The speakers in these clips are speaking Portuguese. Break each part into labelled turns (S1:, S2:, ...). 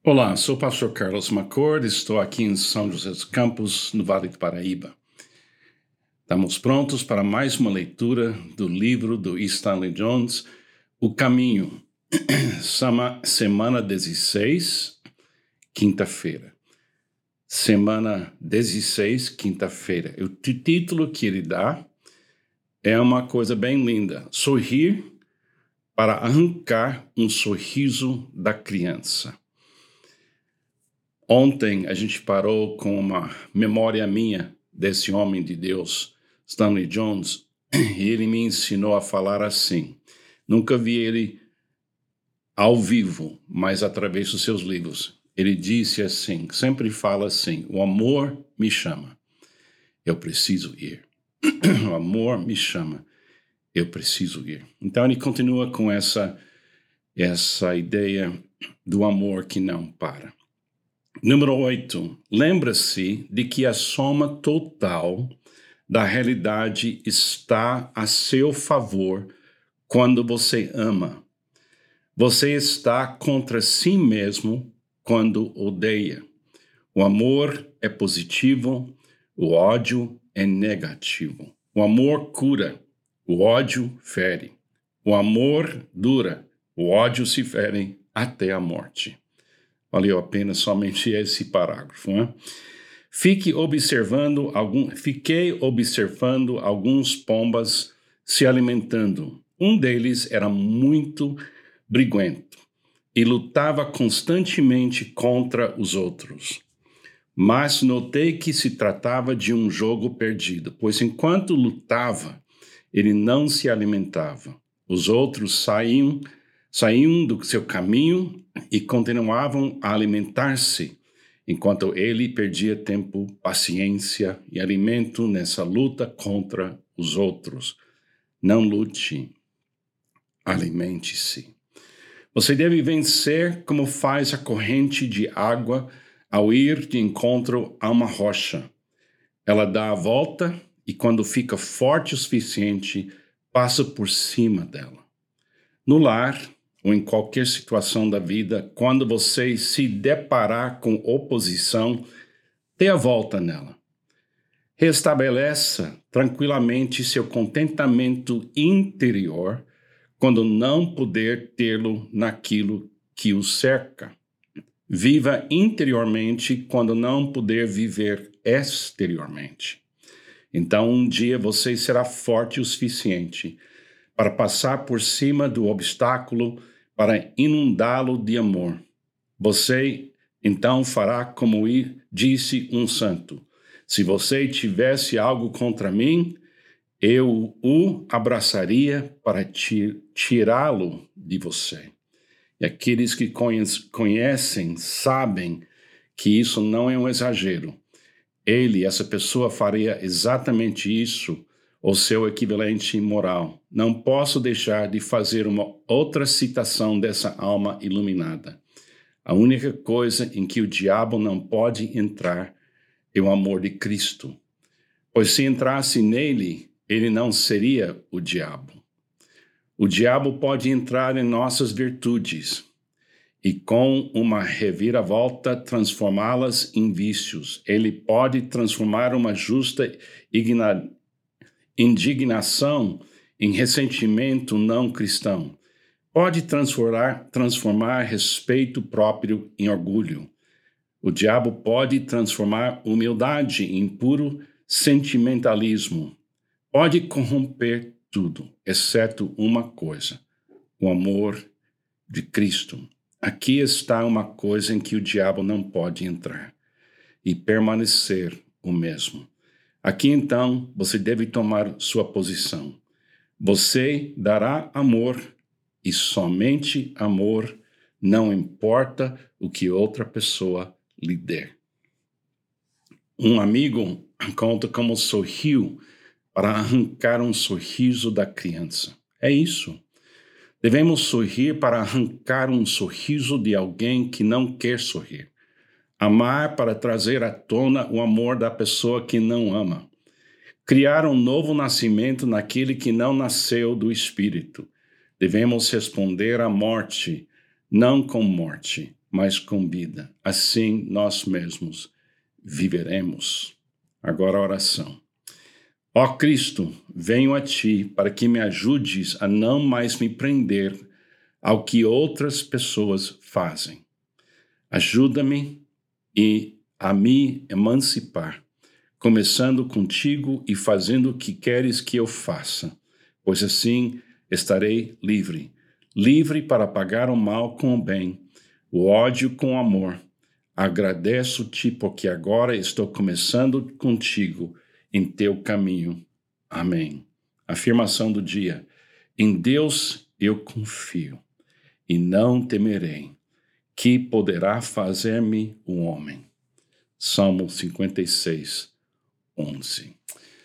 S1: Olá, sou o pastor Carlos Macord, estou aqui em São José dos Campos, no Vale do Paraíba. Estamos prontos para mais uma leitura do livro do Stanley Jones, O Caminho, semana 16, quinta-feira. Semana 16, quinta-feira. O título que ele dá é uma coisa bem linda: Sorrir para arrancar um sorriso da criança. Ontem a gente parou com uma memória minha desse homem de Deus, Stanley Jones, e ele me ensinou a falar assim. Nunca vi ele ao vivo, mas através dos seus livros. Ele disse assim, sempre fala assim: o amor me chama, eu preciso ir. O amor me chama, eu preciso ir. Então ele continua com essa ideia do amor que não para. Número 8. Lembra-se de que a soma total da realidade está a seu favor quando você ama. Você está contra si mesmo quando odeia. O amor é positivo, o ódio é negativo. O amor cura, o ódio fere. O amor dura, o ódio se fere até a morte. Valeu a pena somente esse parágrafo, né? Fiquei observando alguns pombas se alimentando. Um deles era muito briguento e lutava constantemente contra os outros. Mas notei que se tratava de um jogo perdido, pois enquanto lutava, ele não se alimentava. Os outros saíam do seu caminho e continuavam a alimentar-se, enquanto ele perdia tempo, paciência e alimento nessa luta contra os outros. Não lute, alimente-se. Você deve vencer como faz a corrente de água ao ir de encontro a uma rocha. Ela dá a volta e, quando fica forte o suficiente, passa por cima dela. No lar, ou em qualquer situação da vida, quando você se deparar com oposição, dê a volta nela. Restabeleça tranquilamente seu contentamento interior quando não puder tê-lo naquilo que o cerca. Viva interiormente quando não puder viver exteriormente. Então, um dia você será forte o suficiente para passar por cima do obstáculo, para inundá-lo de amor. Você, então, fará como disse um santo: se você tivesse algo contra mim, eu o abraçaria para tirá-lo de você. E aqueles que conhecem sabem que isso não é um exagero. Essa pessoa faria exatamente isso, ou seu equivalente moral. Não posso deixar de fazer uma outra citação dessa alma iluminada. A única coisa em que o diabo não pode entrar é o amor de Cristo. Pois se entrasse nele, ele não seria o diabo. O diabo pode entrar em nossas virtudes e, com uma reviravolta, transformá-las em vícios. Ele pode transformar uma justa indignação em ressentimento não cristão. Pode transformar respeito próprio em orgulho. O diabo pode transformar humildade em puro sentimentalismo. Pode corromper tudo, exceto uma coisa: o amor de Cristo. Aqui está uma coisa em que o diabo não pode entrar e permanecer o mesmo. Aqui, então, você deve tomar sua posição. Você dará amor e somente amor, não importa o que outra pessoa lhe der. Um amigo conta como sorriu para arrancar um sorriso da criança. É isso. Devemos sorrir para arrancar um sorriso de alguém que não quer sorrir. Amar para trazer à tona o amor da pessoa que não ama. Criar um novo nascimento naquele que não nasceu do Espírito. Devemos responder à morte, não com morte, mas com vida. Assim nós mesmos viveremos. Agora a oração. Ó Cristo, venho a Ti para que me ajudes a não mais me prender ao que outras pessoas fazem. Ajuda-me a me emancipar, começando contigo e fazendo o que queres que eu faça, pois assim estarei livre, livre para pagar o mal com o bem, o ódio com o amor. Agradeço-te porque agora estou começando contigo em teu caminho. Amém. Afirmação do dia. Em Deus eu confio e não temerei. Que poderá fazer-me um homem? Salmo 56, 11.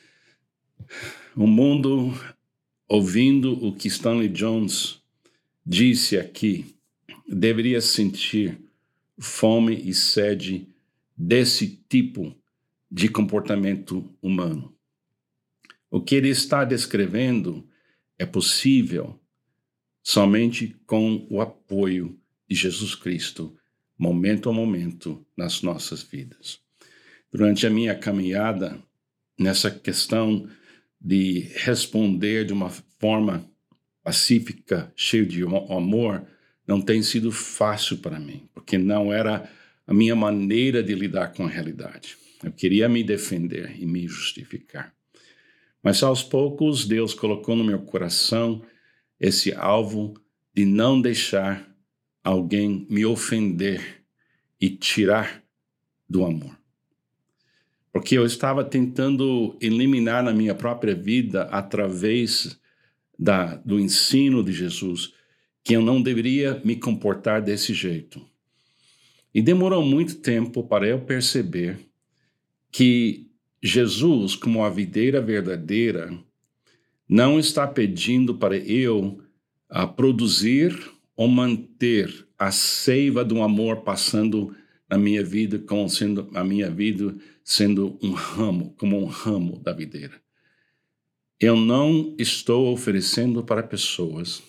S1: O mundo, ouvindo o que Stanley Jones disse aqui, deveria sentir fome e sede desse tipo de comportamento humano. O que ele está descrevendo é possível somente com o apoio de Jesus Cristo, momento a momento, nas nossas vidas. Durante a minha caminhada, nessa questão de responder de uma forma pacífica, cheia de amor, não tem sido fácil para mim, porque não era a minha maneira de lidar com a realidade. Eu queria me defender e me justificar. Mas aos poucos, Deus colocou no meu coração esse alvo de não deixar alguém me ofender e tirar do amor. Porque eu estava tentando eliminar na minha própria vida, através do ensino de Jesus, que eu não deveria me comportar desse jeito. E demorou muito tempo para eu perceber que Jesus, como a videira verdadeira, não está pedindo para eu produzir ou manter a seiva do amor passando na minha vida, como sendo a minha vida sendo um ramo, como um ramo da videira. Eu não estou oferecendo para pessoas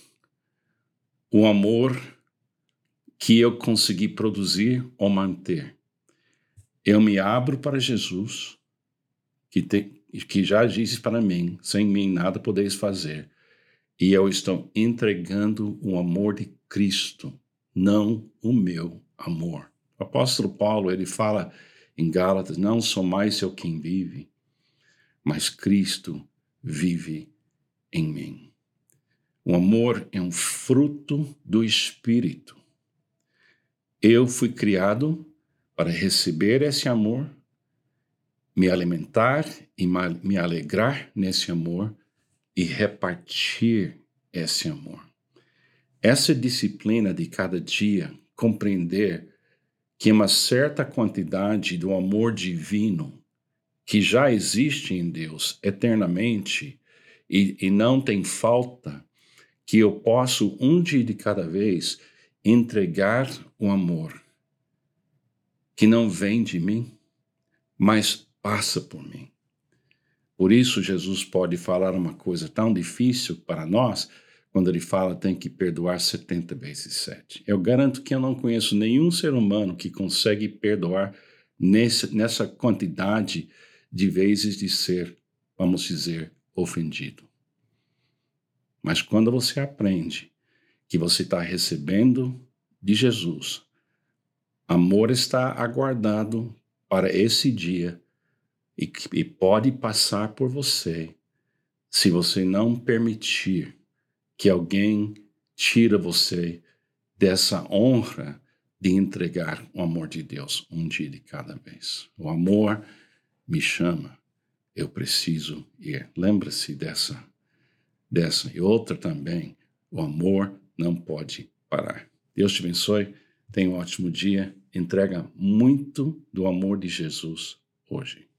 S1: o amor que eu consegui produzir ou manter. Eu me abro para Jesus, que já disse para mim, sem mim nada podeis fazer. E eu estou entregando o amor de Cristo, não o meu amor. O apóstolo Paulo, ele fala em Gálatas, não sou mais eu quem vive, mas Cristo vive em mim. O amor é um fruto do Espírito. Eu fui criado para receber esse amor, me alimentar e me alegrar nesse amor e repartir esse amor. Essa disciplina de cada dia, compreender que uma certa quantidade do amor divino que já existe em Deus eternamente e não tem falta, que eu posso um dia de cada vez entregar o amor que não vem de mim, mas passa por mim. Por isso Jesus pode falar uma coisa tão difícil para nós, quando ele fala tem que perdoar 70 vezes 7. Eu garanto que eu não conheço nenhum ser humano que consegue perdoar nessa quantidade de vezes de ser, vamos dizer, ofendido. Mas quando você aprende que você está recebendo de Jesus, amor está aguardado para esse dia e pode passar por você se você não permitir que alguém tire você dessa honra de entregar o amor de Deus um dia de cada vez. O amor me chama, eu preciso ir. Lembra-se dessa. E outra também, o amor não pode parar. Deus te abençoe, tenha um ótimo dia, entrega muito do amor de Jesus hoje.